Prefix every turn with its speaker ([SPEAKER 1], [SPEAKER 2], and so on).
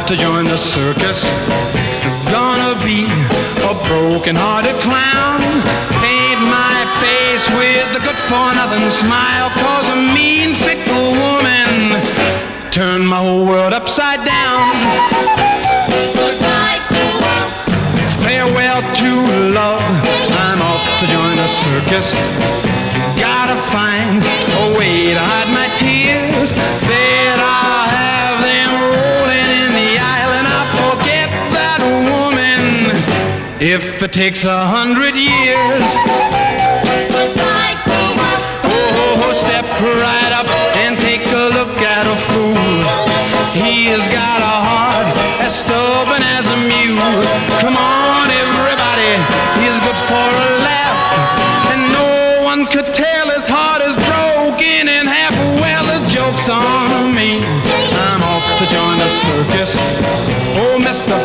[SPEAKER 1] to join the circus. Gonna be a broken-hearted clown. Paint my face with a good-for-nothing smile, 'cause a mean, fickle woman turned my whole world upside down.
[SPEAKER 2] Goodbye, cruel world.
[SPEAKER 1] Farewell to love, I'm off to join the circus. Gotta find a way to hide my tears. Bet I'll have them rolling in the aisle, and I'll forget that woman if it takes 100 years.
[SPEAKER 2] Goodbye, cruel world.
[SPEAKER 1] Oh, step right up and take a look at a fool. He has got a heart as stubborn as a mule. Come on, everybody, he's good for a laugh, and no one could tell his heart is broken in half. Well, the joke's on me. I'm off to join the circus. Oh, Mr.